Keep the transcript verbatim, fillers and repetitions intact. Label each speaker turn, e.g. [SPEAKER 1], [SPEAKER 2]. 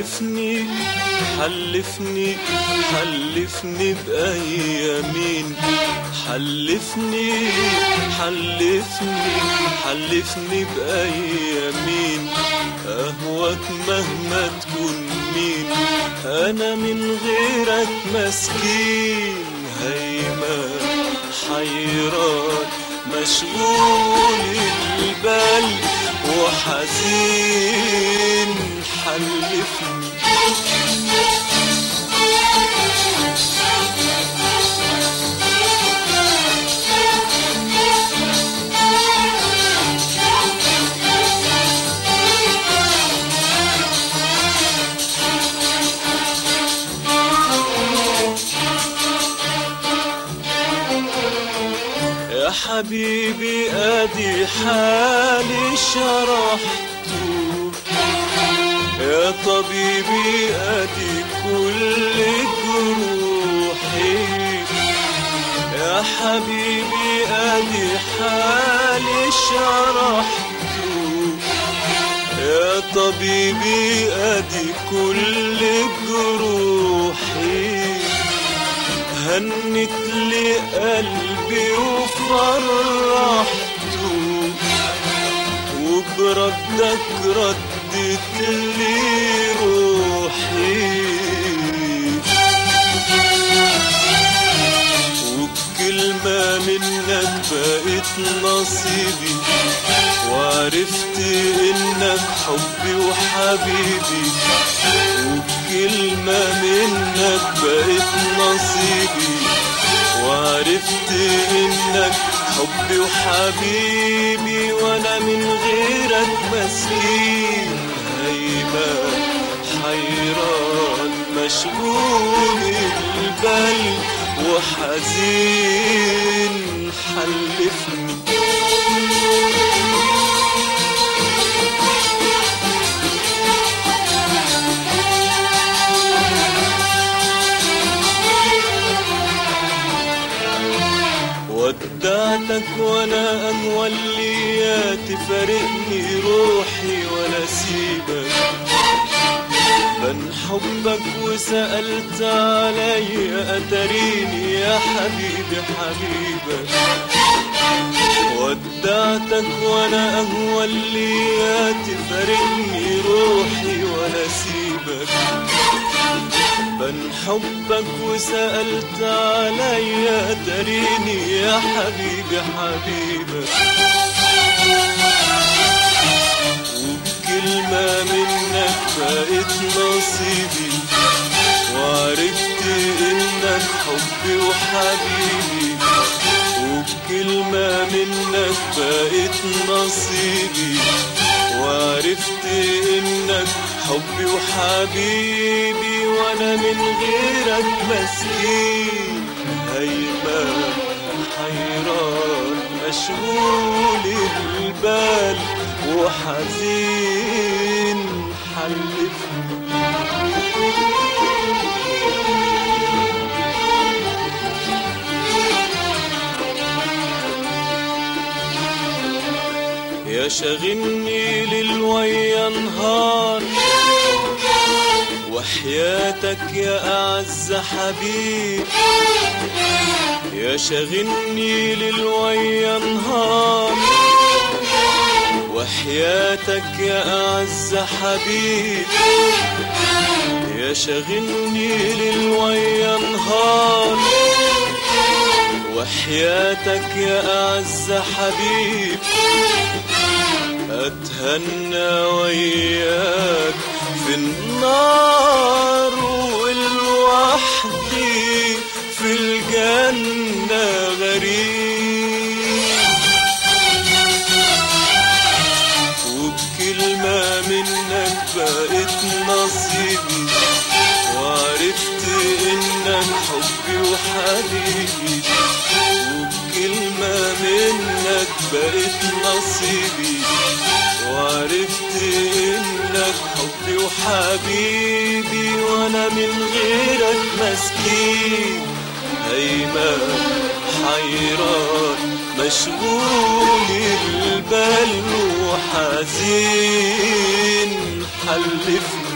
[SPEAKER 1] حلفني حلفني حلفني بأيامين، حلفني حلفني حلفني بأيامين، أهواك مهما تكون مين، أنا من غيرك مسكين، هيمن حيران مشغول البال وحزين، حلفني يا حبيبي ادي حالي شرحته، يا طبيبي ادي كل جروحي، يا حبيبي ادي حالي شرحته، يا طبيبي ادي كل جروحي، هنت لي قلبي وفرحته، وبردك ردت لي روحي، وبكلمة منك بقيت نصيبي، وعرفت انك حبي وحبيبي، وبكلمة منك بقيت نصيبي، وعرفت انك حبي وحبيبي، وانا من غيرك مسكين، هيبان حيران مشغول البال وحزين، حلفني ودعتك وانا اموليات، تفارقني روحي ولا سيبك، بن حبك وسألت عليا اتريني يا حبيبي حبيبك، ودعتك وانا اموليات، تفارقني روحي ولا سيبك، بن حبك وسألت عليا تريني يا حبيبي حبيبك، وبكلمة منك بقيت نصيبي، وعرفت انك حبي وحبيبي، وبكلمة منك بقيت نصيبي، وعرفت انك حبي وحبيبي، وانا من غيرك مسكين، هيبان حيران مشغول البال وحزين، حلفني يا شاغلني ليل ويا نهار، وحياتك يا أعز حبيب، يا شاغلني ليل ويا نهار، وحياتك يا أعز حبيب، يا شاغلني ليل ويا نهار، وحياتك يا أعز حبيب، أتهنى وياك في النار والوحدي في الجنة غريب، وبكلمة منك بقيت نصيبي، وعرفت انك حبي وحبيبي، وبكلمة منك بقيت نصيبي، وعرفت انك حبي وحبيبي، وانا من غيرك مسكين، هيمن حيران مشغول البال وحزين، حلفني